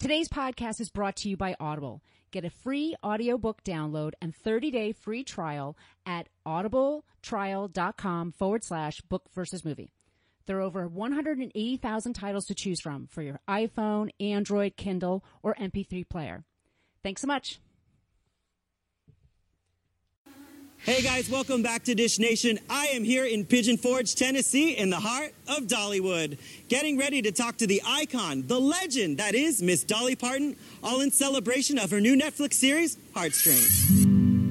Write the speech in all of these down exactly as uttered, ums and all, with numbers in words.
Today's podcast is brought to you by Audible. Get a free audiobook download and thirty-day free trial at audibletrial.com forward slash book versus movie. There are over one hundred eighty thousand titles to choose from for your iPhone, Android, Kindle, or M P three player. Thanks so much. Hey guys, welcome back to Dish Nation. I am here in Pigeon Forge, Tennessee, in the heart of Dollywood, getting ready to talk to the icon, the legend that is Miss Dolly Parton, all in celebration of her new Netflix series, Heartstrings.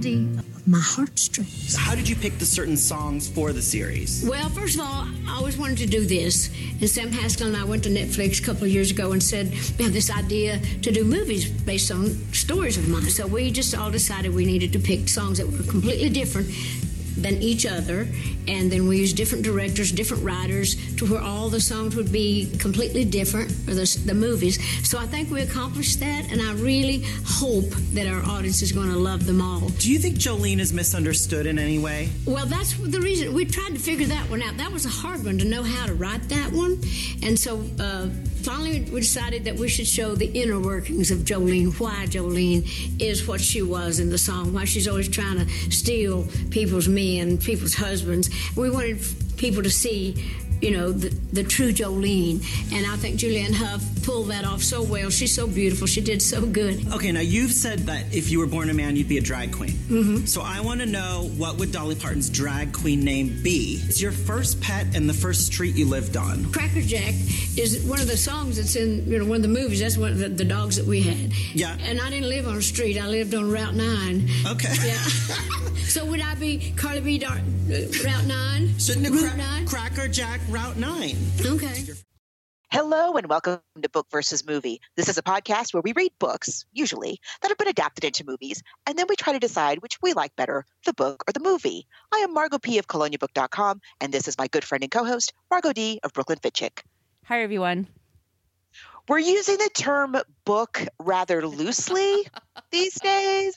My heartstrings. How did you pick the certain songs for the series? Well, first of all, I always wanted to do this. And Sam Haskell and I went to Netflix a couple of years ago and said, we have this idea to do movies based on stories of mine. So we just all decided we needed to pick songs that were completely different than each other. And then we used different directors, different writers, to where all the songs would be completely different, or the, the movies. So I think we accomplished that, and I really hope that our audience is going to love them all. Do you think Jolene is misunderstood in any way? Well, that's the reason. We tried to figure that one out. That was a hard one to know how to write that one. And so uh, finally we decided that we should show the inner workings of Jolene, why Jolene is what she was in the song, why she's always trying to steal people's men, people's husbands. We wanted people to see, you know, the, the true Jolene. And I think Julianne Hough pulled that off so well. She's so beautiful. She did so good. Okay, now you've said that if you were born a man, you'd be a drag queen. Mm-hmm. So I want to know, what would Dolly Parton's drag queen name be? It's your first pet and the first street you lived on. Cracker Jack is one of the songs that's in, you know, one of the movies. That's one of the, the dogs that we had. Yeah. And I didn't live on a street. I lived on Route nine. Okay. Yeah. So would I be Carly B. Dar- Route nine? Shouldn't it Route cra- nine? Cracker Jack Route nine? Okay. Hello and welcome to Book versus Movie. This is a podcast where we read books, usually, that have been adapted into movies, and then we try to decide which we like better, the book or the movie. I am Margot P. of Colonia Book dot com, and this is my good friend and co-host, Margot D. of Brooklyn Fitchick. Hi, everyone. We're using the term book rather loosely these days.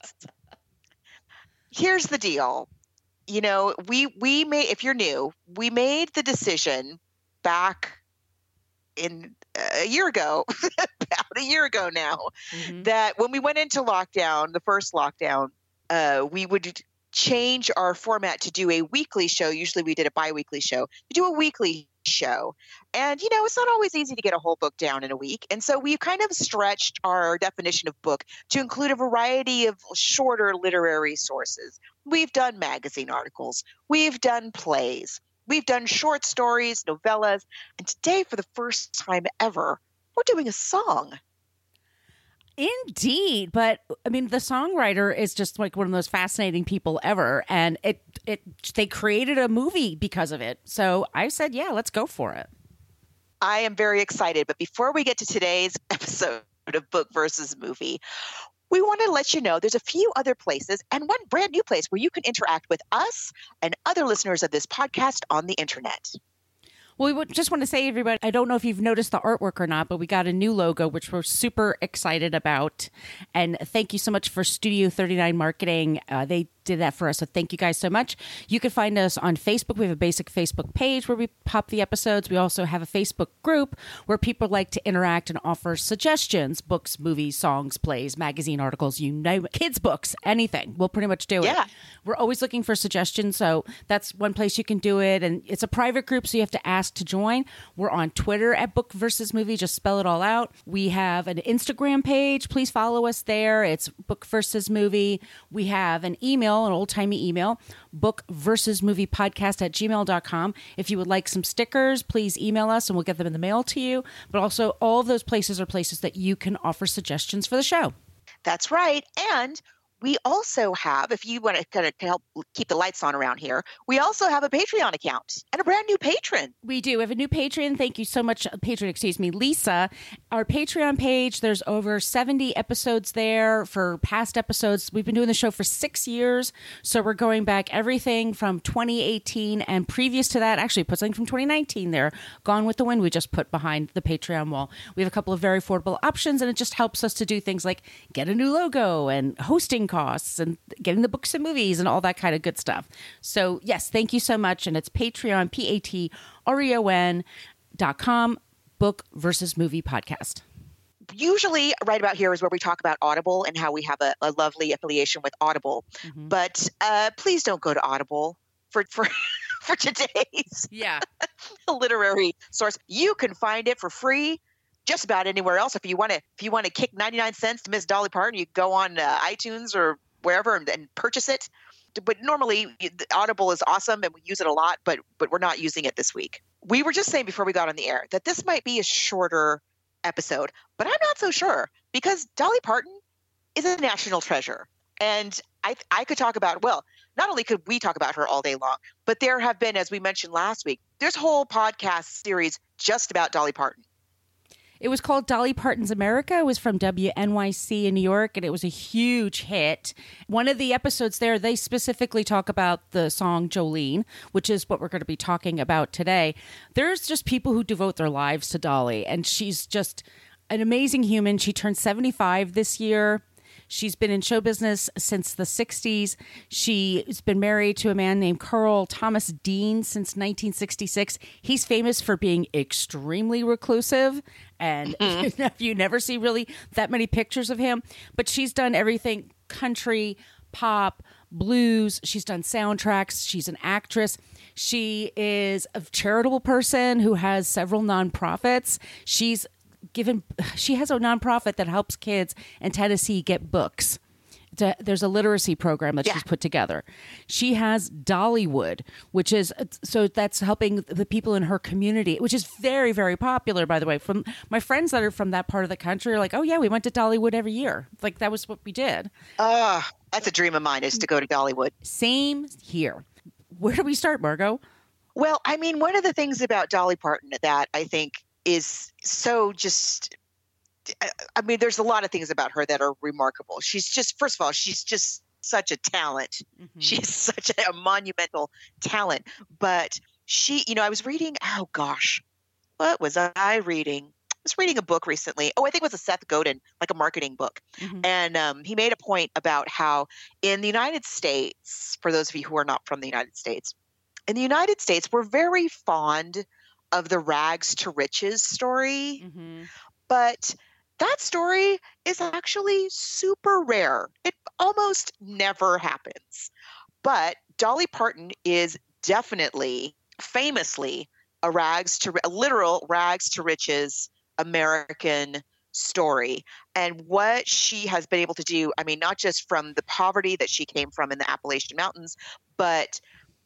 Here's the deal. You know, we, we made, if you're new, we made the decision back in uh, a year ago, about a year ago now, mm-hmm. that when we went into lockdown, the first lockdown, uh, we would change our format to do a weekly show. Usually we did a bi-weekly show, to do a weekly show. And, you know, it's not always easy to get a whole book down in a week. And so we've kind of stretched our definition of book to include a variety of shorter literary sources. We've done magazine articles. We've done plays. We've done short stories, novellas, and today, for the first time ever, we're doing a song. Indeed. But, I mean, the songwriter is just like one of the most fascinating people ever, and it it they created a movie because of it. So I said, yeah, let's go for it. I am very excited. But before we get to today's episode of Book versus Movie, we want to let you know there's a few other places and one brand new place where you can interact with us and other listeners of this podcast on the internet. Well, we just want to say, everybody, I don't know if you've noticed the artwork or not, but we got a new logo, which we're super excited about. And thank you so much for Studio thirty-nine Marketing. Uh, they did that for us. So thank you guys so much. You can find us on Facebook. We have a basic Facebook page where we pop the episodes. We also have a Facebook group where people like to interact and offer suggestions, books, movies, songs, plays, magazine articles, you name it, kids' books, anything. We'll pretty much do yeah. it. We're always looking for suggestions. So that's one place you can do it. And it's a private group, so you have to ask to join. We're on Twitter at Book versus Movie. Just spell it all out. We have an Instagram page. Please follow us there. It's Book versus Movie. We have an email, an old-timey email, book versus movie podcast at gmail dot com. If you would like some stickers, please email us and we'll get them in the mail to you. But also, all of those places are places that you can offer suggestions for the show. That's right. And we also have, if you want to kind of help keep the lights on around here, we also have a Patreon account and a brand new patron. We do. We have a new patron. Thank you so much, patron, excuse me, Lisa. Our Patreon page, there's over seventy episodes there for past episodes. We've been doing the show for six years, so we're going back everything from twenty eighteen and previous to that. Actually, put something from twenty nineteen there. Gone with the Wind, we just put behind the Patreon wall. We have a couple of very affordable options, and it just helps us to do things like get a new logo and hosting costs and getting the books and movies and all that kind of good stuff. So yes, thank you so much. And it's Patreon, P A T R E O N dot com, Book versus Movie Podcast. usually right about here is where we talk about Audible and how we have a, a lovely affiliation with Audible. Mm-hmm. But uh, please don't go to Audible for for for today's Yeah. literary source. You can find it for free just about anywhere else. If you want to, if you want to kick ninety-nine cents to Miss Dolly Parton, you go on uh, iTunes or wherever and, and purchase it. But normally, Audible is awesome and we use it a lot, but but we're not using it this week. We were just saying before we got on the air that this might be a shorter episode, but I'm not so sure because Dolly Parton is a national treasure. And I I could talk about, well, not only could we talk about her all day long, but there have been, as we mentioned last week, there's a whole podcast series just about Dolly Parton. It was called Dolly Parton's America. It was from W N Y C in New York, and it was a huge hit. One of the episodes there, they specifically talk about the song Jolene, which is what we're going to be talking about today. There's just people who devote their lives to Dolly, and she's just an amazing human. She turned seventy-five this year. She's been in show business since the sixties. She's been married to a man named Carl Thomas Dean since nineteen sixty-six. He's famous for being extremely reclusive, and mm-hmm. you never see really that many pictures of him. But she's done everything: country, pop, blues. She's done soundtracks. She's an actress. She is a charitable person who has several nonprofits. She's given she has a nonprofit that helps kids in Tennessee get books. To, there's a literacy program that yeah. she's put together. She has Dollywood, which is so that's helping the people in her community, which is very, very popular, by the way. From my friends that are from that part of the country are like, oh yeah, we went to Dollywood every year. Like that was what we did. Uh, that's a dream of mine, is to go to Dollywood. Same here. Where do we start, Margot? Well, I mean, one of the things about Dolly Parton that I think is so just, I mean, there's a lot of things about her that are remarkable. She's just, first of all, she's just such a talent. Mm-hmm. She's such a, a monumental talent. But she, you know, I was reading, oh gosh, what was I reading? I was reading a book recently. Oh, I think it was a Seth Godin, like a marketing book. Mm-hmm. And um, he made a point about how in the United States, for those of you who are not from the United States, in the United States, we're very fond of the rags to riches story. Mm-hmm. But that story is actually super rare. It almost never happens. But Dolly Parton is definitely, famously, a rags to a literal rags to riches American story. And what she has been able to do, I mean, not just from the poverty that she came from in the Appalachian Mountains, but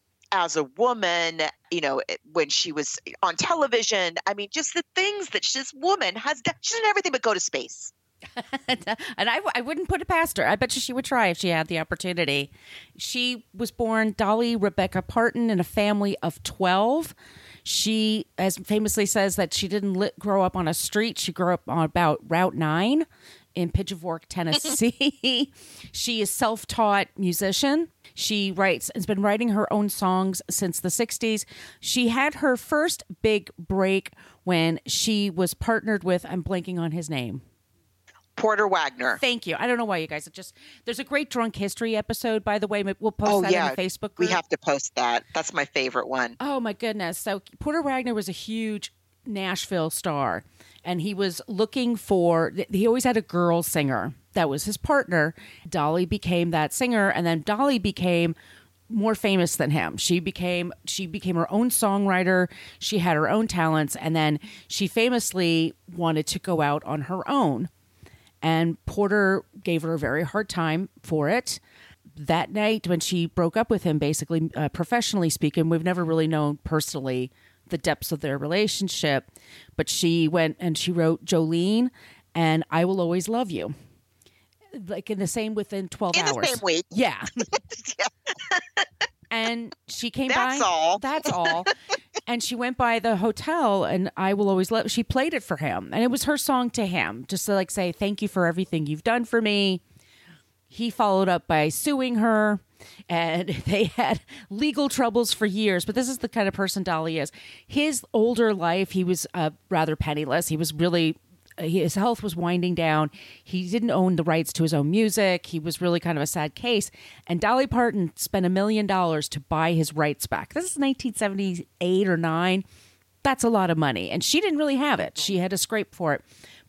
as a woman, you know, when she was on television, I mean, just the things that this woman has done. She's done everything but go to space. And I, I wouldn't put it past her. I bet you she would try if she had the opportunity. She was born Dolly Rebecca Parton in a family of twelve. She, as famously says, that she didn't li- grow up on a street. She grew up on about Route nine in Pigeon Forge, Tennessee. She is self-taught musician. She writes, has been writing her own songs since the sixties. She had her first big break when she was partnered with, I'm blanking on his name. Porter Wagner. Thank you. I don't know why you guys are just, there's a great Drunk History episode, by the way. We'll post oh, that yeah. in the Facebook group. We have to post that. That's my favorite one. Oh my goodness. So Porter Wagner was a huge Nashville star, and he was looking for, he always had a girl singer that was his partner. Dolly became that singer, and then Dolly became more famous than him. She became she became her own songwriter. She had her own talents, and then she famously wanted to go out on her own. And Porter gave her a very hard time for it. That night when she broke up with him, basically, uh, professionally speaking, we've never really known personally the depths of their relationship, but she went and she wrote Jolene and I Will Always Love You. Like in the same within twelve in hours. The same week. Yeah. And she came that's by. That's all. That's all. And she went by the hotel and I Will Always Love. She played it for him. And it was her song to him, just to like say, thank you for everything you've done for me. He followed up by suing her, and they had legal troubles for years. But this is the kind of person Dolly is. His older life, he was uh, rather penniless. He was really, uh, his health was winding down. He didn't own the rights to his own music. He was really kind of a sad case. And Dolly Parton spent a million dollars to buy his rights back. This is nineteen seventy-eight or nine. That's a lot of money. And she didn't really have it. She had to scrape for it.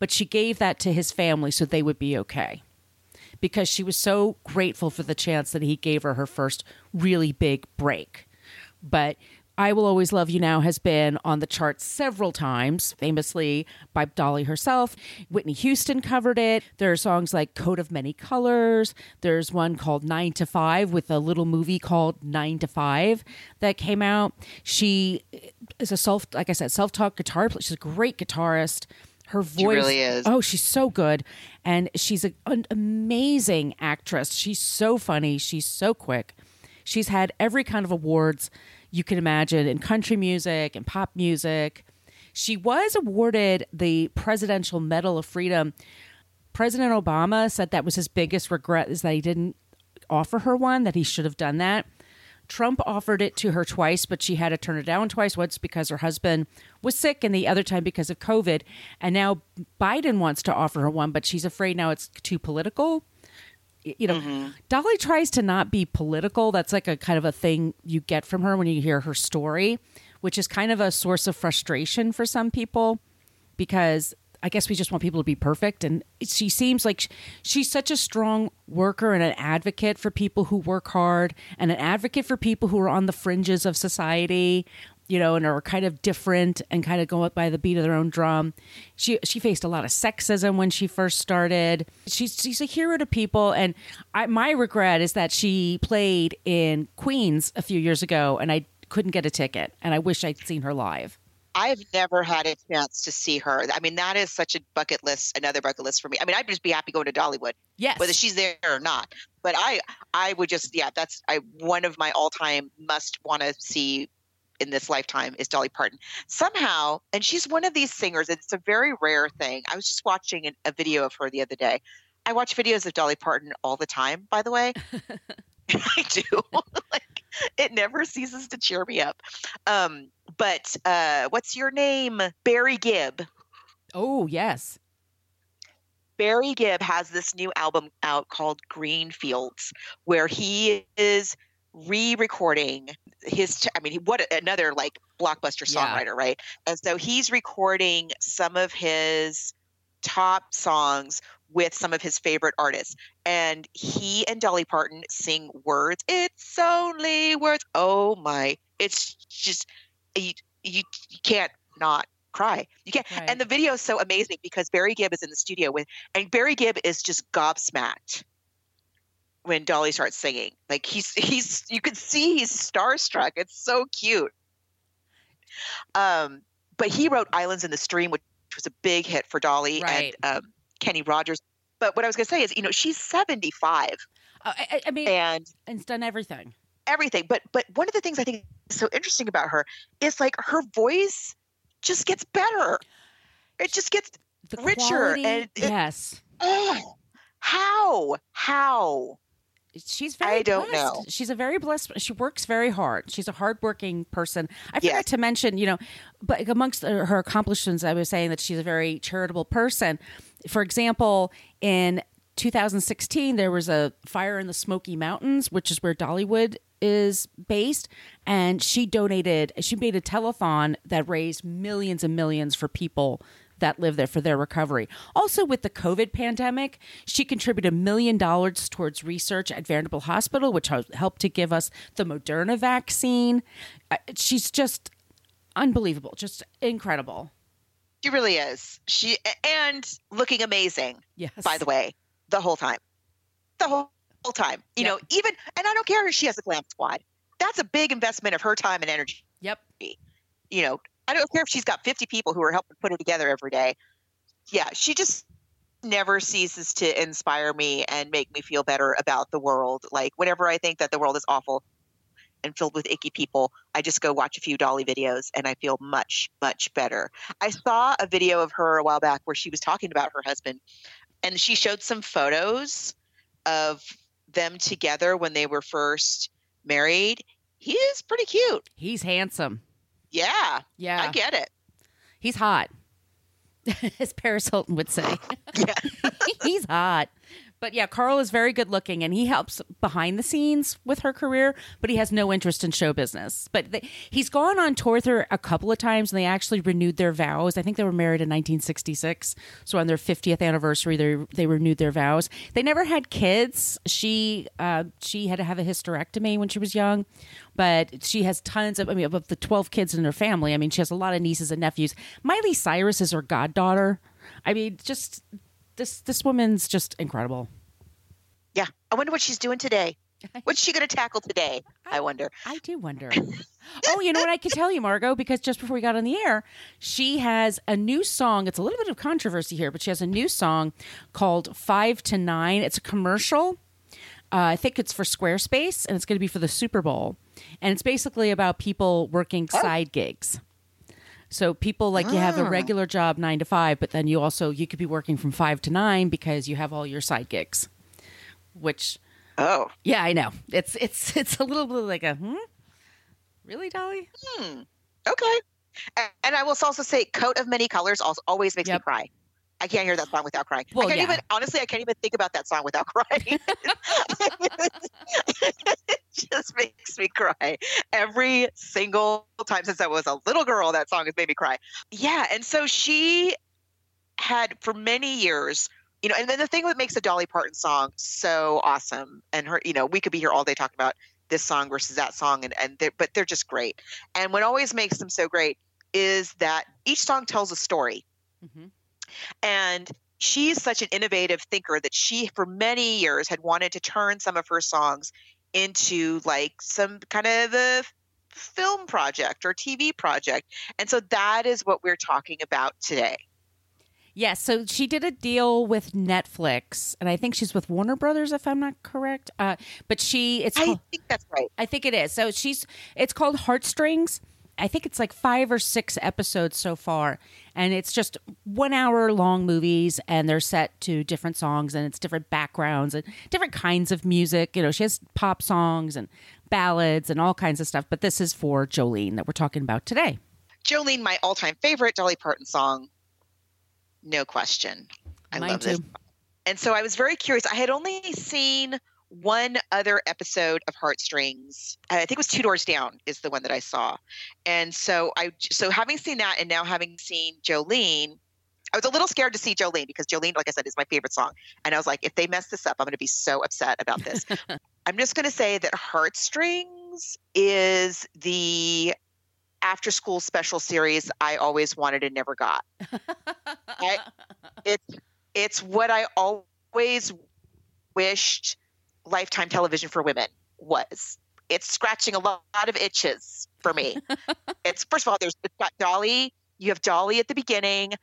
but she gave that to his family so they would be okay, because she was so grateful for the chance that he gave her her first really big break. But I Will Always Love You Now has been on the charts several times, famously by Dolly herself. Whitney Houston covered it. There are songs like Coat of Many Colors. There's one called Nine to Five with a little movie called Nine to Five that came out. She is a self, like I said, self-taught guitar player. She's a great guitarist. Her voice, She really is. Oh, she's so good. And she's a, an amazing actress. She's so funny. She's so quick. She's had every kind of awards you can imagine in country music and pop music. She was awarded the Presidential Medal of Freedom. President Obama said that was his biggest regret, is that he didn't offer her one, that he should have done that. Trump offered it to her twice, but she had to turn it down twice, once because her husband was sick and the other time because of COVID. And now Biden wants to offer her one, but she's afraid now it's too political. You know, mm-hmm. Dolly tries to not be political. That's like a kind of a thing you get from her when you hear her story, which is kind of a source of frustration for some people, because I guess we just want people to be perfect. And she seems like she's such a strong worker and an advocate for people who work hard, and an advocate for people who are on the fringes of society, you know, and are kind of different and kind of go up by the beat of their own drum. She she faced a lot of sexism when she first started. She's she's a hero to people. And I, my regret is that she played in Queens a few years ago and I couldn't get a ticket. And I wish I'd seen her live. I've never had a chance to see her. I mean, that is such a bucket list, another bucket list for me. I mean, I'd just be happy going to Dollywood, yes, whether she's there or not. But I, I would just, yeah, that's I one of my all-time must want to see in this lifetime is Dolly Parton. Somehow, and she's one of these singers. It's a very rare thing. I was just watching an, a video of her the other day. I watch videos of Dolly Parton all the time, by the way. I do. Like, it never ceases to cheer me up. Um, but uh, what's your name? Barry Gibb. Oh, yes. Barry Gibb has this new album out called Green Fields, where he is re-recording his, t- I mean, what another like blockbuster songwriter, yeah. right? And so he's recording some of his top songs with some of his favorite artists. And he and Dolly Parton sing words. It's only words. Oh my, it's just, you, you, you can't not cry. You can't. Right. And the video is so amazing because Barry Gibb is in the studio with, and Barry Gibb is just gobsmacked when Dolly starts singing. Like he's, he's, you could see he's starstruck. It's so cute. Um, but he wrote Islands in the Stream, which was a big hit for Dolly right. and um, Kenny Rogers. But what I was going to say is, you know, she's seventy-five. Uh, I, I mean, and and done everything, everything. But, but one of the things I think is so interesting about her is like her voice just gets better. It just gets the richer. Quality, and it, yes. Oh, how, how? She's very I don't blessed. know. She's a very blessed. She works very hard. She's a hardworking person. I forgot Yes. to mention, you know, but amongst her accomplishments, I was saying that she's a very charitable person. For example, in two thousand sixteen, there was a fire in the Smoky Mountains, which is where Dollywood is based, and she donated. She made a telethon that raised millions and millions for people that live there for their recovery. Also, with the COVID pandemic, she contributed a million dollars towards research at Vanderbilt Hospital, which helped to give us the Moderna vaccine. Uh, She's just unbelievable, just incredible. She really is. She and looking amazing. Yes. By the way, the whole time, the whole, whole time. You Yep. know, even and I don't care if she has a glam squad. That's a big investment of her time and energy. Yep. You know, I don't care if she's got fifty people who are helping put it together every day. Yeah, she just never ceases to inspire me and make me feel better about the world. Like whenever I think that the world is awful and filled with icky people, I just go watch a few Dolly videos and I feel much, much better. I saw a video of her a while back where she was talking about her husband, and she showed some photos of them together when they were first married. He is pretty cute. He's handsome. Yeah. Yeah. I get it. He's hot, as Paris Hilton would say. Yeah. He's hot. But yeah, Carl is very good looking, and he helps behind the scenes with her career, but he has no interest in show business. But the, he's gone on tour with her a couple of times, and they actually renewed their vows. I think they were married in nineteen sixty-six. So on their fiftieth anniversary, they, they renewed their vows. They never had kids. She uh, she had to have a hysterectomy when she was young, but she has tons of, I mean, of the twelve kids in her family. I mean, she has a lot of nieces and nephews. Miley Cyrus is her goddaughter. I mean, just... This this woman's just incredible. Yeah. I wonder what she's doing today. What's she going to tackle today? I, I wonder. I do wonder. Oh, you know what I can tell you, Margot, because just before we got on the air, she has a new song. It's a little bit of controversy here, but she has a new song called Five to Nine. It's a commercial. Uh, I think it's for Squarespace, and it's going to be for the Super Bowl. And it's basically about people working oh. side gigs. So people like you have a regular job nine to five, but then you also you could be working from five to nine because you have all your side gigs. Which, oh yeah, I know it's it's it's a little bit like a hmm, really, Dolly? Hmm. Okay. And, and I will also say, "Coat of Many Colors" also always makes yep. me cry. I can't hear that song without crying. Well, I can't yeah. even honestly. I can't even think about that song without crying. It just makes me cry every single time since I was a little girl. That song has made me cry. Yeah, and so she had for many years, you know. And then the thing that makes a Dolly Parton song so awesome, and her, you know, we could be here all day talking about this song versus that song, and and they're, but they're just great. And what always makes them so great is that each song tells a story. Mm-hmm. And she's such an innovative thinker that she, for many years, had wanted to turn some of her songs into like some kind of a film project or T V project. And so that is what we're talking about today. Yes. So she did a deal with Netflix, and I think she's with Warner Brothers, if I'm not correct. Uh, but she, it's, I called, think that's right. I think it is. So she's, it's called Heartstrings. I think it's like five or six episodes so far, and it's just one hour long movies, and they're set to different songs, and it's different backgrounds and different kinds of music. You know, she has pop songs and ballads and all kinds of stuff, but this is for Jolene that we're talking about today. Jolene, my all-time favorite Dolly Parton song, no question. I Mine love too. this. And so I was very curious. I had only seen one other episode of Heartstrings. I think it was Two Doors Down is the one that I saw. And so I, so having seen that and now having seen Jolene, I was a little scared to see Jolene because Jolene, like I said, is my favorite song. And I was like, if they mess this up, I'm going to be so upset about this. I'm just going to say that Heartstrings is the after school special series I always wanted and never got. I, it's, it's what I always wished Lifetime television for women was. It's scratching a lot of itches for me. It's first of all, there's it's got Dolly. You have Dolly at the beginning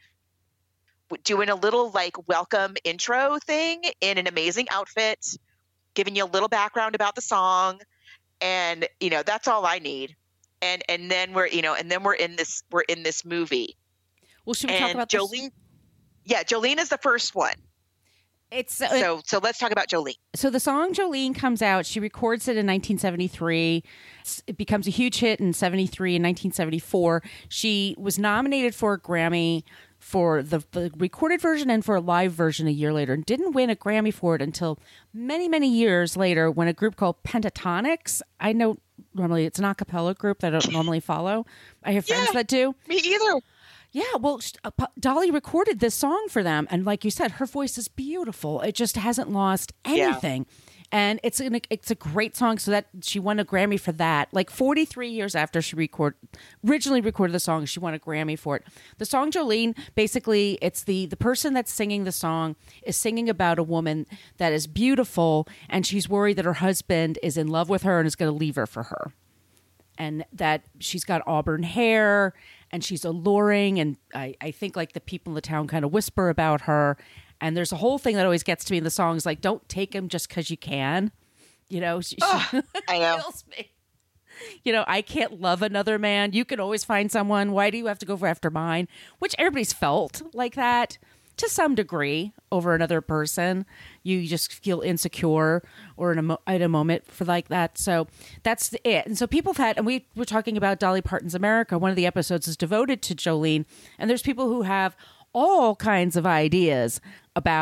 doing a little like welcome intro thing in an amazing outfit, giving you a little background about the song, and you know that's all I need. And and then we're you know and then we're in this we're in this movie. Well, should we and talk about Jolene? This? Yeah, Jolene is the first one. It's uh, so so let's talk about Jolene. So the song Jolene comes out. She records it in nineteen seventy-three. It becomes a huge hit in seventy-three and nineteen seventy-four. She was nominated for a Grammy for the, the recorded version and for a live version a year later, and didn't win a Grammy for it until many, many years later when a group called Pentatonix, I know normally it's an a cappella group that I don't normally follow. I have friends yeah, that do. Me either. Yeah, well, uh, Dolly recorded this song for them, and like you said, her voice is beautiful. It just hasn't lost anything, yeah. and it's an, it's a great song. So that she won a Grammy for that. Like forty-three years after she record originally recorded the song, she won a Grammy for it. The song Jolene, basically, it's the the person that's singing the song is singing about a woman that is beautiful, and she's worried that her husband is in love with her and is going to leave her for her, and that she's got auburn hair. And she's alluring, and I, I think like the people in the town kind of whisper about her. And there's a whole thing that always gets to me in the songs, like "Don't take him just because you can," you know. She, oh, she I know. kills me. You know, I can't love another man. You can always find someone. Why do you have to go after mine? Which everybody's felt like that to some degree over another person. You just feel insecure or in a, mo- at a moment for like that. So that's it. And so people have had, and we were talking about Dolly Parton's America. One of the episodes is devoted to Jolene. And there's people who have all kinds of ideas about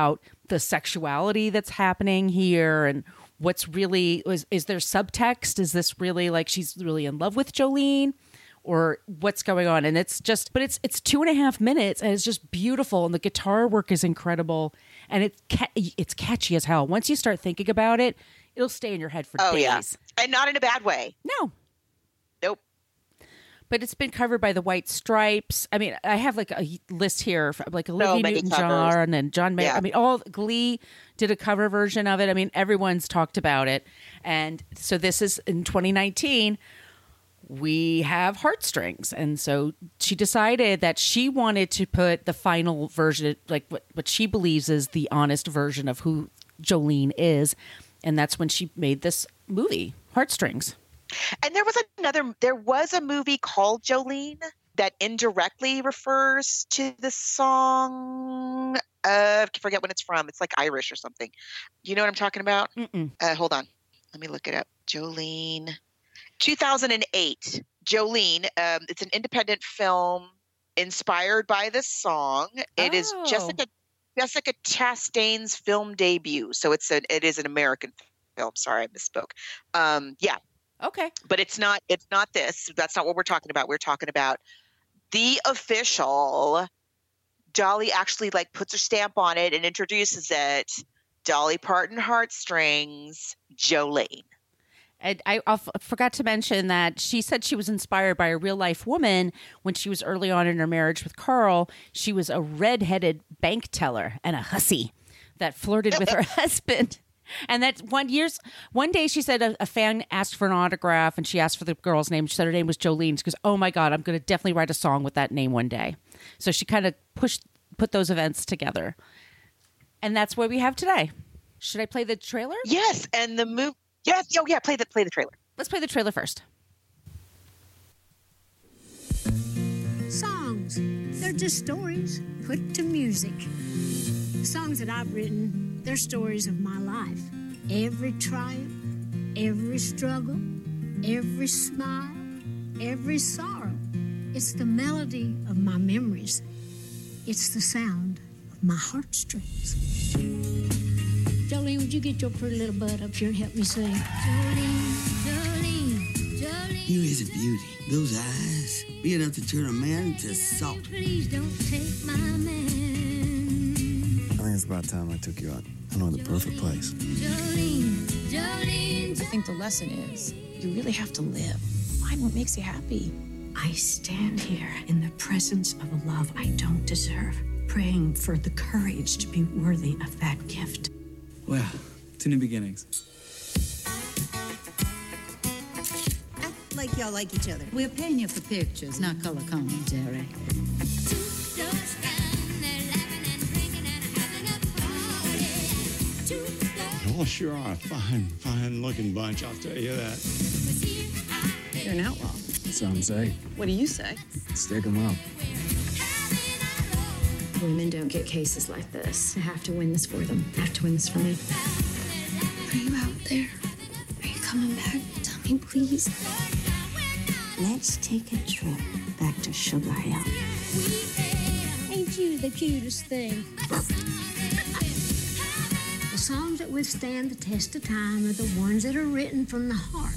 the sexuality that's happening here and what's really is, is there subtext? Is this really like she's really in love with Jolene? Or what's going on? And it's just, but it's it's two and a half minutes, and it's just beautiful, and the guitar work is incredible, and it's ca- it's catchy as hell. Once you start thinking about it, it'll stay in your head for oh, days. Yeah. And not in a bad way. No, nope. But it's been covered by the White Stripes. I mean, I have like a list here, for, like Olivia many Newton-John and John Mayer. Yeah. I mean, all Glee did a cover version of it. I mean, everyone's talked about it, and so this is in twenty nineteen. We have Heartstrings. And so she decided that she wanted to put the final version, like what, what she believes is the honest version of who Jolene is. And that's when she made this movie, Heartstrings. And there was another, there was a movie called Jolene that indirectly refers to the song. Uh, I forget when it's from. It's like Irish or something. You know what I'm talking about? Uh, hold on. Let me look it up. Jolene. two thousand eight, Jolene. Um, it's an independent film inspired by this song. It Oh. is Jessica Jessica Chastain's film debut. So it's a it is an American film. Sorry, I misspoke. Um, yeah, Okay. but it's not it's not this. That's not what we're talking about. We're talking about the official. Dolly actually like puts her stamp on it and introduces it. Dolly Parton Heartstrings, Jolene. And I, I forgot to mention that she said she was inspired by a real life woman when she was early on in her marriage with Carl. She was a redheaded bank teller and a hussy that flirted with her husband. And that one years, one day she said a, a fan asked for an autograph and she asked for the girl's name. She said her name was Jolene. She goes, "Oh my God, I'm going to definitely write a song with that name one day." So she kind of pushed, put those events together. And that's what we have today. Should I play the trailer? Yes, and the movie. Yes, oh yeah, play the play the trailer. Let's play the trailer first. Songs. They're just stories put to music. The songs that I've written, they're stories of my life. Every triumph, every struggle, every smile, every sorrow. It's the melody of my memories. It's the sound of my heartstrings. Jolene, would you get your pretty little butt up here and help me sing? Jolene, Jolene, Jolene. You is a beauty. Those eyes be enough to turn a man to salt. Please don't take my man. I think it's about time I took you out. I know the perfect place. Jolene, Jolene. I think the lesson is you really have to live. Find what makes you happy. I stand here in the presence of a love I don't deserve, praying for the courage to be worthy of that gift. Well, to new beginnings. Act like y'all like each other. We're paying you for pictures, not color commentary. Y'all sure are a fine, fine-looking bunch, I'll tell you that. You're an outlaw. Some say. What do you say? Stick 'em up. Women don't get cases like this. I have to win this for them. I have to win this for me. Are you out there? Are you coming back? Tell me, please. Let's take a trip back to Sugar Hill. Ain't you the cutest thing? The songs that withstand the test of time are the ones that are written from the heart.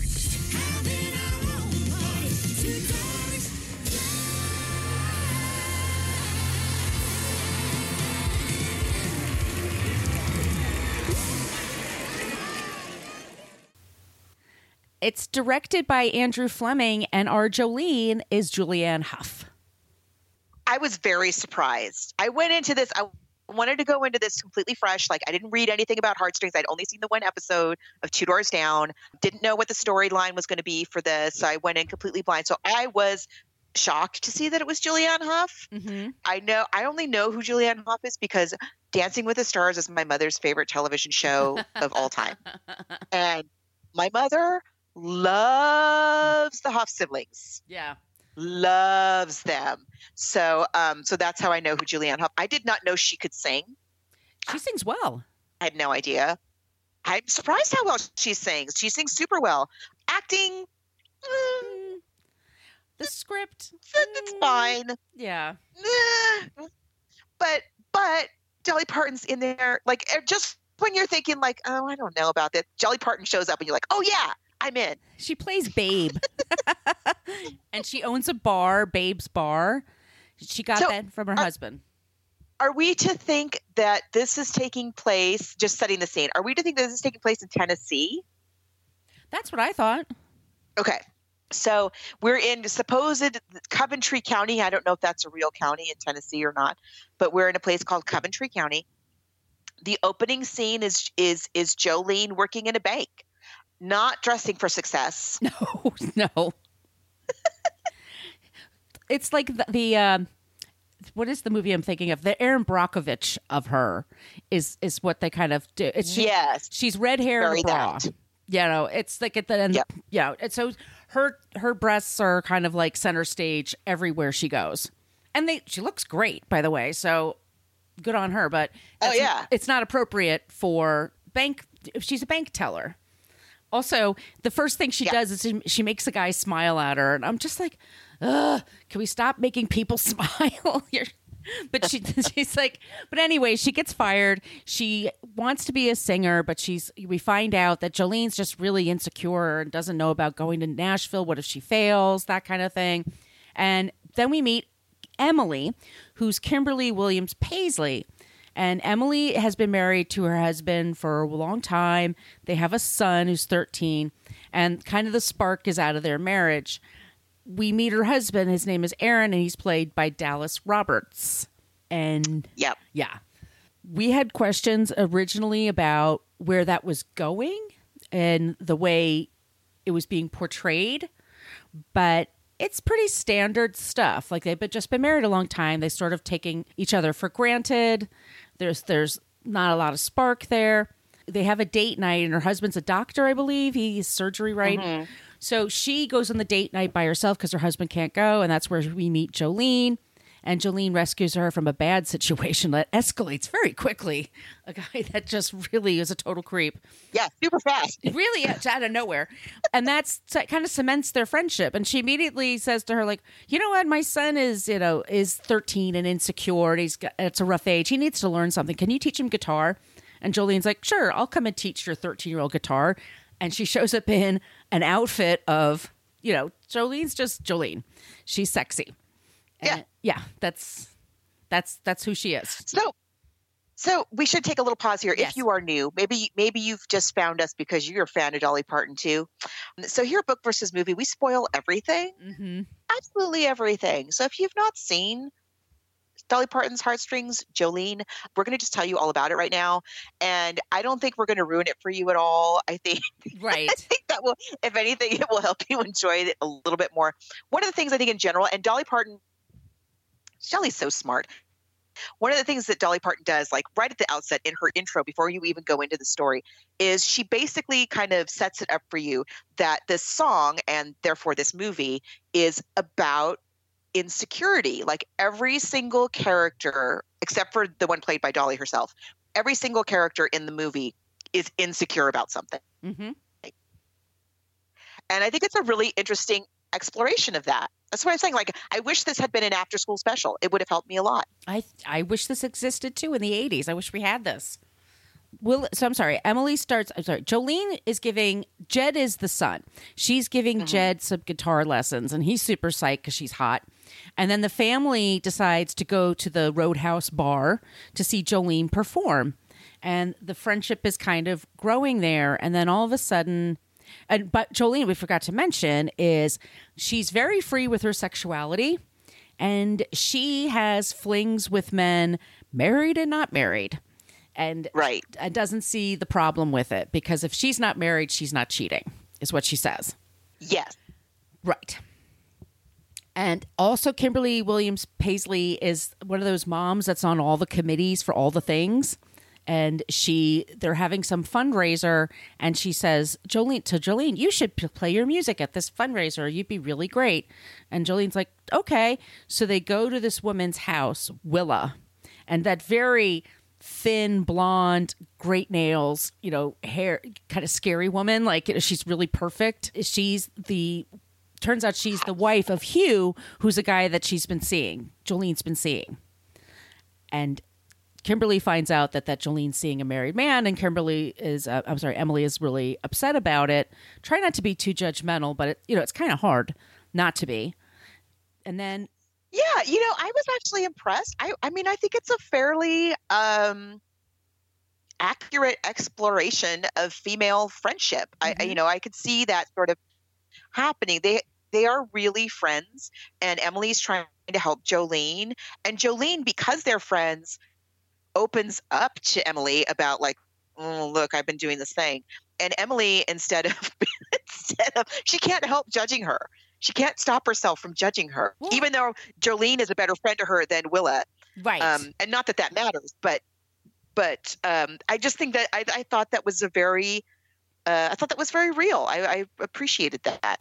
It's directed by Andrew Fleming, and our Jolene is Julianne Hough. I was very surprised. I went into this, I wanted to go into this completely fresh. Like, I didn't read anything about Heartstrings. I'd only seen the one episode of Two Doors Down. Didn't know what the storyline was going to be for this. So I went in completely blind. So I was shocked to see that it was Julianne Hough. Mm-hmm. I know, I only know who Julianne Hough is because Dancing with the Stars is my mother's favorite television show of all time. And my mother loves the Hough siblings. Yeah. Loves them. So um so that's how I know who Julianne Hough. I did not know she could sing. She sings well. I had no idea. I'm surprised how well she sings. She sings super well. Acting, mm, The script. it's fine. Yeah. Eh, But but Dolly Parton's in there. Like, just when you're thinking, like, oh, I don't know about this, Dolly Parton shows up and you're like, oh, yeah, I'm in. She plays Babe. And she owns a bar, Babe's Bar. She got So, that from her are- husband. Are we to think that this is taking place, just setting the scene, are we to think that this is taking place in Tennessee? That's what I thought. Okay. So we're in supposed Coventry County. I don't know if that's a real county in Tennessee or not, but we're in a place called Coventry County. The opening scene is is is Jolene working in a bank, not dressing for success. No, no. It's like the, the uh, what is the movie I'm thinking of? The Aaron Brockovich of her is is what they kind of do. It's she, Yes. she's red hair and Very a bra. that. You know, it's like at the end. Yep. Yeah, and so her her breasts are kind of like center stage everywhere she goes, and they she looks great, by the way. So good on her. But Oh, that's- yeah. it's not appropriate for bank. If she's a bank teller. Also, the first thing she Yeah. does is she, she makes a guy smile at her, and I'm just like, ugh, can we stop making people smile? You're, but she she's like, but anyway, she gets fired. She wants to be a singer, but she's we find out that Jolene's just really insecure and doesn't know about going to Nashville. What if she fails? That kind of thing. And then we meet Emily, who's Kimberly Williams Paisley. And Emily has been married to her husband for a long time. They have a son who's thirteen, and kind of the spark is out of their marriage. We meet her husband. His name is Aaron, and he's played by Dallas Roberts. And Yep. yeah, we had questions originally about where that was going and the way it was being portrayed, but it's pretty standard stuff. Like they've been, just been married a long time. They sort of taking each other for granted. There's there's not a lot of spark there. They have a date night, and her husband's a doctor, I believe. He's surgery, right? Mhm. So she goes on the date night by herself because her husband can't go, and that's where we meet Jolene. And Jolene rescues her from a bad situation that escalates very quickly. A guy that just really is a total creep. Yeah, super fast. Really out of nowhere. And that's that kind of cements their friendship. And she immediately says to her, like, you know what? My son is, you know, is thirteen and insecure. And he's got, it's a rough age. He needs to learn something. Can you teach him guitar? And Jolene's like, sure, I'll come and teach your thirteen-year-old guitar. And she shows up in an outfit of, you know, Jolene's just Jolene. She's sexy. And Yeah. yeah, that's that's that's who she is. So, so we should take a little pause here. Yes. If you are new, maybe maybe you've just found us because you're a fan of Dolly Parton too. So here, at Book versus Movie, we spoil everything, Mm-hmm. absolutely everything. So if you've not seen Dolly Parton's Heartstrings, Jolene, we're going to just tell you all about it right now, and I don't think we're going to ruin it for you at all. I think Right. I think that will, if anything, it will help you enjoy it a little bit more. One of the things I think in general, and Dolly Parton. Dolly's so smart. One of the things that Dolly Parton does, like right at the outset in her intro, before you even go into the story, is she basically kind of sets it up for you that this song and therefore this movie is about insecurity. Like every single character, except for the one played by Dolly herself, every single character in the movie is insecure about something. Mm-hmm. And I think it's a really interesting exploration of that. That's what I'm saying. Like, I wish this had been an after school special. It would have helped me a lot. I I wish this existed too in the eighties. I wish we had this. Will so I'm sorry. Emily starts. I'm sorry. Jolene is giving Jed is the son. She's giving Mm-hmm. Jed some guitar lessons, and he's super psyched because she's hot. And then the family decides to go to the Roadhouse bar to see Jolene perform, and the friendship is kind of growing there. And then all of a sudden. And but Jolene, we forgot to mention, is she's very free with her sexuality, and she has flings with men, married and not married, and Right. and doesn't see the problem with it because if she's not married, she's not cheating, is what she says. Yes. Right. And also, Kimberly Williams Paisley is one of those moms that's on all the committees for all the things. And she, they're having some fundraiser, and she says, Jolene, to Jolene, you should p- play your music at this fundraiser. You'd be really great. And Jolene's like, okay. So they go to this woman's house, Willa, and that very thin, blonde, great nails, you know, hair, kind of scary woman. Like, you know, she's really perfect. She's the, turns out she's the wife of Hugh, who's a guy that she's been seeing, Jolene's been seeing. And Kimberly finds out that, that Jolene's seeing a married man, and Kimberly is, uh, I'm sorry, Emily is really upset about it. Try not to be too judgmental, but, it, you know, it's kind of hard not to be. And then... Yeah, you know, I was actually impressed. I, I mean, I think it's a fairly um, accurate exploration of female friendship. Mm-hmm. I, you know, I could see that sort of happening. They they are really friends, and Emily's trying to help Jolene. And Jolene, because they're friends, opens up to Emily about like, oh, look, I've been doing this thing. And Emily, instead of instead of she can't help judging her. She can't stop herself from judging her, what? Even though Jolene is a better friend to her than Willa. Right. Um, and not that that matters, but but um, I just think that I, I thought that was a very, uh, I thought that was very real. I, I appreciaed that.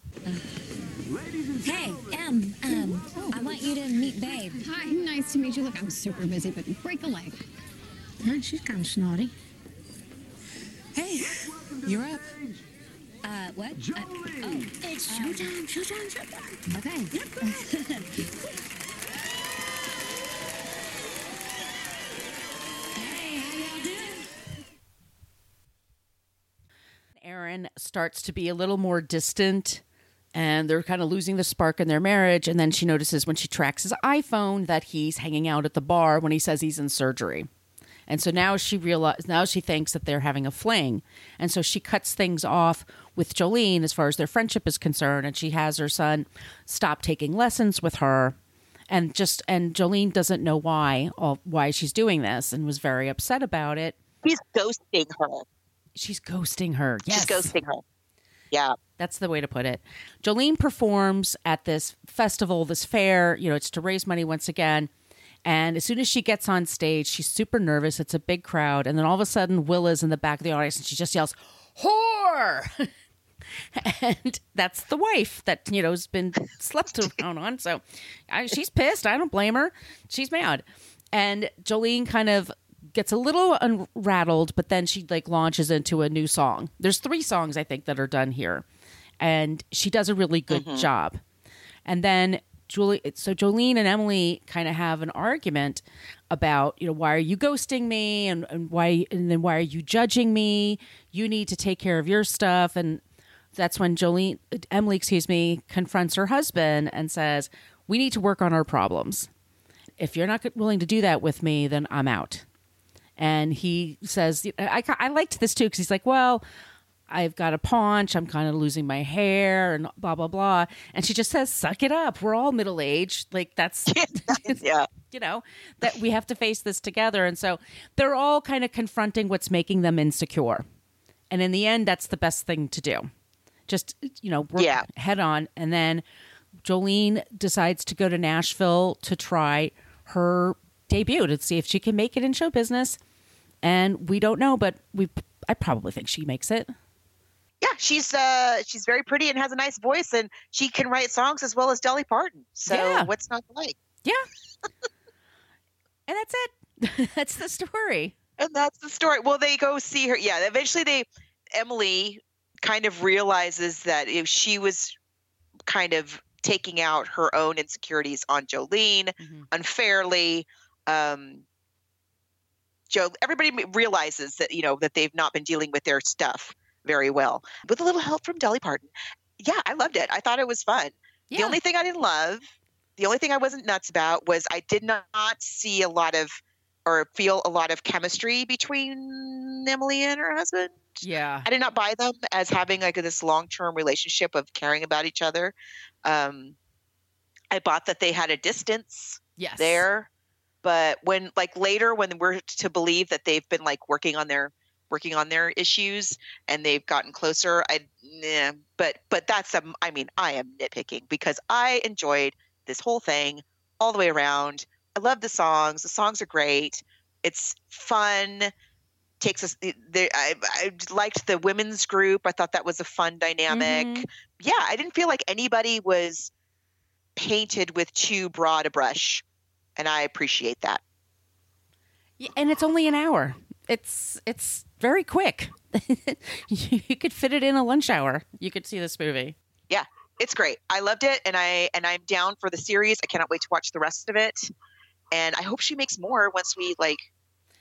Hey, Em, um, I want you to meet Babe. Hi, nice to meet you. Look, I'm super busy, but break a leg. Huh, she's kind of snotty. Hey, you're up. Uh, what? Uh, oh, it's showtime, showtime, showtime. Okay. Hey, how y'all doing? Aaron starts to be a little more distant, and they're kind of losing the spark in their marriage. And then she notices when she tracks his iPhone that he's hanging out at the bar when he says he's in surgery. And so now she realize now she thinks that they're having a fling. And so she cuts things off with Jolene as far as their friendship is concerned. And she has her son stop taking lessons with her. And just and Jolene doesn't know why why she's doing this and was very upset about it. He's ghosting her. She's ghosting her. Yes. She's ghosting her. Yeah. That's the way to put it. Jolene performs at this festival, this fair. You know, it's to raise money once again. And as soon as she gets on stage, she's super nervous. It's a big crowd. And then all of a sudden, Willa's in the back of the audience and she just yells, "Whore!" And that's the wife that, you know, has been slept around on. So I, she's pissed. I don't blame her. She's mad. And Jolene kind of gets a little unrattled, but then she like launches into a new song. There's three songs, I think, that are done here. And she does a really good mm-hmm. job. And then Julie, so Jolene and Emily kind of have an argument about, you know, why are you ghosting me, and, and why, and then why are you judging me? You need to take care of your stuff. And that's when Jolene, Emily, excuse me, confronts her husband and says, "We need to work on our problems. If you're not willing to do that with me, then I'm out." And he says, I, I liked this too, because he's like, "Well, I've got a paunch. I'm kind of losing my hair and blah, blah, blah." And she just says, "Suck it up. We're all middle-aged. Like that's, yeah. you know, that we have to face this together." And so they're all kind of confronting what's making them insecure. And in the end, that's the best thing to do. Just, you know, work yeah. head on. And then Jolene decides to go to Nashville to try her debut to see if she can make it in show business. And we don't know, but we, I probably think she makes it. Yeah, she's uh, she's very pretty and has a nice voice, and she can write songs as well as Dolly Parton. So yeah. what's not to like? Yeah. And that's it. That's the story. And that's the story. Well, they go see her. Yeah, eventually they, Emily kind of realizes that if she was kind of taking out her own insecurities on Jolene mm-hmm. unfairly. Um, Joe, everybody realizes that, you know, that they've not been dealing with their stuff very well. With a little help from Dolly Parton. Yeah, I loved it. I thought it was fun. Yeah. The only thing I didn't love, the only thing I wasn't nuts about was I did not see a lot of or feel a lot of chemistry between Emily and her husband. Yeah. I did not buy them as having like this long-term relationship of caring about each other. Um, I bought that they had a distance yes. there. But when like later when we're to believe that they've been like working on their working on their issues and they've gotten closer, I nah, but but that's a, I mean, I am nitpicking because I enjoyed this whole thing all the way around. I love the songs. The songs are great. It's fun. Takes us there. I, I liked the women's group. I thought that was a fun dynamic. Mm-hmm. Yeah, I didn't feel like anybody was painted with too broad a brush. And I appreciate that. Yeah, and it's only an hour. It's it's very quick. You could fit it in a lunch hour. You could see this movie. Yeah, it's great. I loved it, and I and I'm down for the series. I cannot wait to watch the rest of it. And I hope she makes more once we like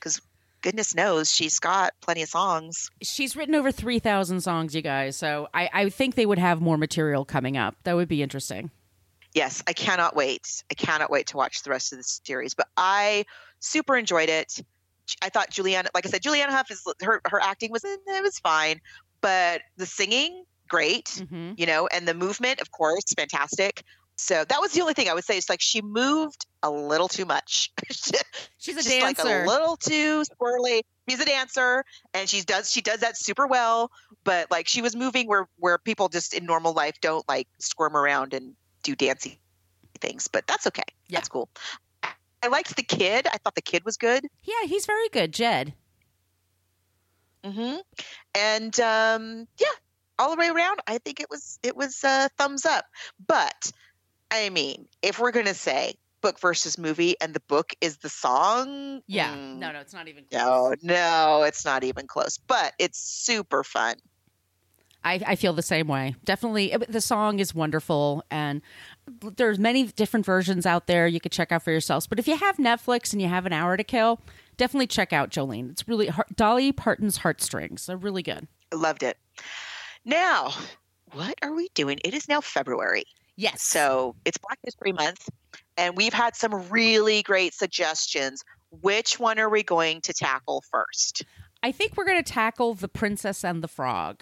because goodness knows she's got plenty of songs. She's written over three thousand songs, you guys. So I, I think they would have more material coming up. That would be interesting. Yes, I cannot wait. I cannot wait to watch the rest of the series. But I super enjoyed it. I thought Julianne, like I said, Julianne Hough is her her acting was it was fine, but the singing great, mm-hmm. you know, and the movement, of course, fantastic. So that was the only thing I would say. It's like she moved a little too much. She's a just dancer, like a little too swirly. She's a dancer, and she does she does that super well. But like she was moving where where people just in normal life don't like squirm around and do dancey things. But that's okay. Yeah. That's cool. I liked the kid. I thought the kid was good. Yeah, he's very good, Jed. Mm-hmm. And um, yeah, all the way around, I think it was it was uh, thumbs up. But I mean, if we're gonna say book versus movie, and the book is the song, yeah, mm, no, no, it's not even close. No, no, it's not even close. But it's super fun. I, I feel the same way. Definitely, the song is wonderful, and there's many different versions out there you could check out for yourselves. But if you have Netflix and you have an hour to kill, definitely check out Jolene. It's really Dolly Parton's Heartstrings. They're really good. I loved it. Now, what are we doing? It is now February. Yes. So it's Black History Month, and we've had some really great suggestions. Which one are we going to tackle first? I think we're going to tackle The Princess and the Frog.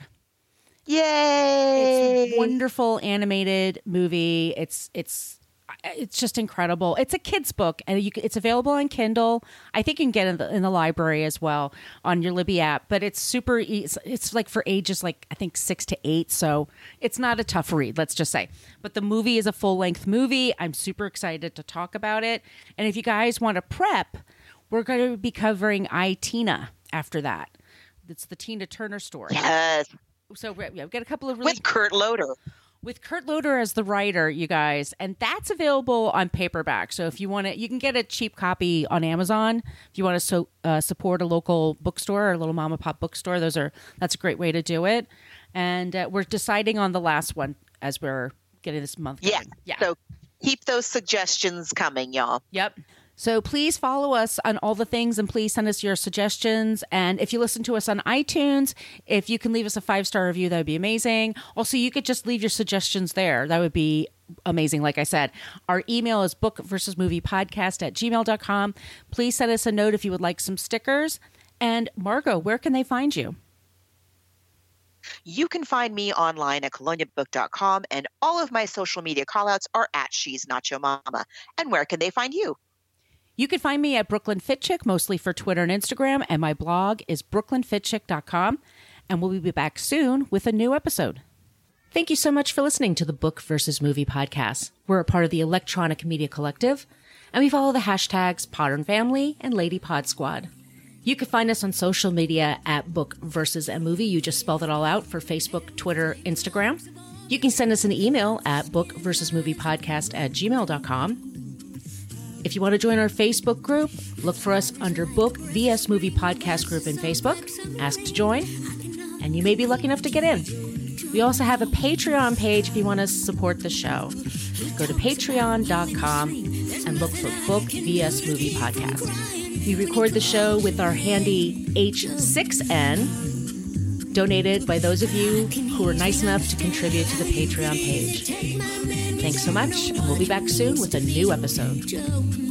Yay! It's a wonderful animated movie. It's it's it's just incredible. It's a kid's book, and you can, it's available on Kindle. I think you can get it in the, in the library as well on your Libby app. But it's super. It's, it's like for ages like I think six to eight, so it's not a tough read. Let's just say. But the movie is a full length movie. I'm super excited to talk about it. And if you guys want to prep, we're going to be covering I, Tina after that. It's the Tina Turner story. Yes. So yeah, we've got a couple of really with Kurt Loder. With Kurt Loder as the writer, you guys, and that's available on paperback. So if you want to, you can get a cheap copy on Amazon. If you want to so, uh, support a local bookstore or a little mom and pop bookstore, those are that's a great way to do it. And uh, we're deciding on the last one as we're getting this month going. Yeah. yeah. So keep those suggestions coming, y'all. Yep. So please follow us on all the things, and please send us your suggestions. And if you listen to us on iTunes, if you can leave us a five-star review, that would be amazing. Also, you could just leave your suggestions there. That would be amazing. Like I said, our email is book versus movie podcast at gmail dot com. Please send us a note if you would like some stickers. And Margot, where can they find you? You can find me online at colonia book dot com, and all of my social media callouts are at She's Nacho Mama. And where can they find you? You can find me at Brooklyn Fit Chick, mostly for Twitter and Instagram, and my blog is brooklyn fit chick dot com, and we'll be back soon with a new episode. Thank you so much for listening to the Book versus Movie podcast. We're a part of the Electronic Media Collective, and we follow the hashtags Podern Family and Lady Pod Squad. You can find us on social media at Book versus a Movie. You just spelled it all out for Facebook, Twitter, Instagram. You can send us an email at book versus movie podcast at gmail dot com. If you want to join our Facebook group, look for us under Book V S Movie Podcast Group in Facebook. Ask to join, and you may be lucky enough to get in. We also have a Patreon page if you want to support the show. Go to patreon dot com and look for Book V S Movie Podcast. We record the show with our handy H six N, donated by those of you who are nice enough to contribute to the Patreon page. Thanks so much, and we'll be back soon with a new episode.